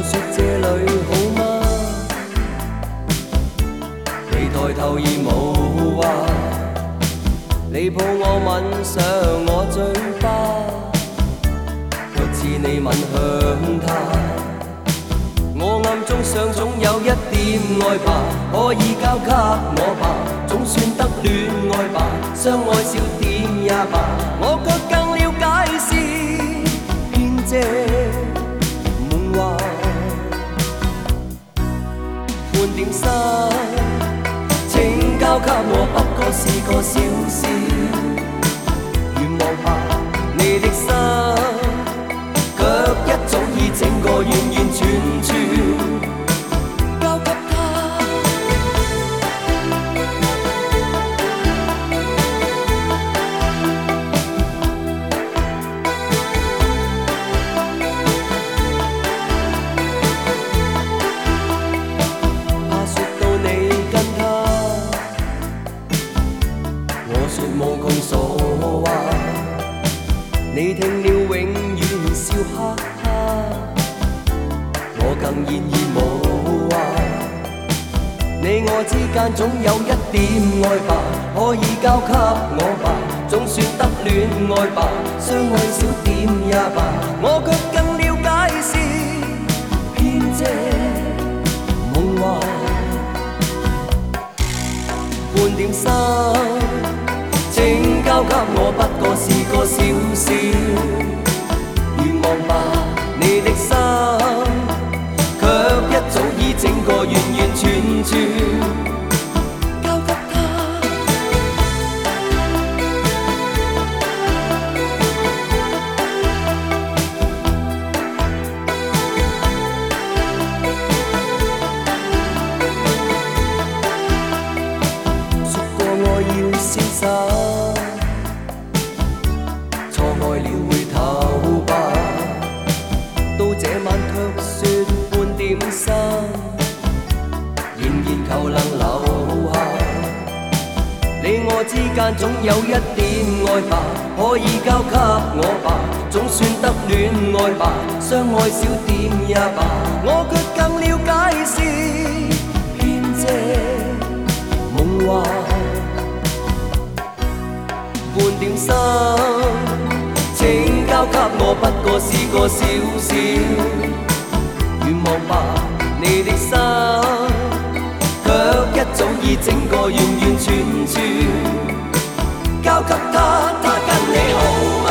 说这里好吗？你抬头而无话，你抱我吻上我嘴巴，却似你吻向他。我暗中想總有一點愛吧，可以交給我吧，總算得戀愛吧，相愛少點也罷。我卻更了解是騙這夢話，半點心請交給我，不過是個小事，願望吧你的心。卻一早已整個完完全全交給他。怕說到你跟他，我說無窮傻話，你聽了永遠笑哈哈，我更現已無話。你我之間總有一點愛吧，可以交給我吧，總算得戀愛吧，相愛少點也罷。我卻更了解是騙這夢話，半點心請交給我，不過是個小事，願望吧你的心，卻一早已整個完完全全交給他。說過愛要瀟灑，錯愛了會頭吧，到這晚卻說半點心，仍然求能留下。你我之間總有一點愛吧，可以交給我吧，總算得戀愛吧，相愛少點也罷。我卻更了解是騙這夢話，半點心請交給我，不過是個小事，願望吧你的心，卻一早已整個完完全全交給他，他跟你好。